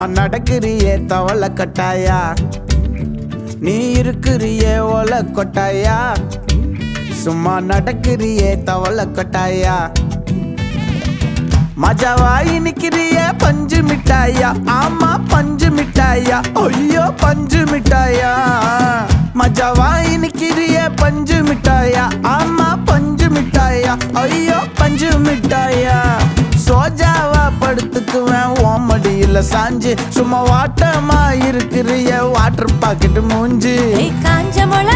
நடக்கிறியே தவள கட்டாயா, நீ இருக்கிறியே ஓல கொட்டாயா. சும்மா நடக்கிறியே தவள கொட்டாயா. மஜாவாயி நிக்கிறியே பஞ்சு மிட்டாயா, ஆமா பஞ்சு மிட்டாயா, ஐயோ பஞ்சு மிட்டாயா. மஜாவாயி நிக்கிறியே பஞ்சு மிட்டாயா, ஆமா பஞ்சு மிட்டாயா, ஐயோ பஞ்சு மிட்டாயா. சோஜாவா படுத்துக்குவேன் ஓமடியில சாஞ்சு, சும்மா வாட்டமா இருக்கிறிய வாட்டர் பாக்கெட் மூஞ்சி. காஞ்ச மொள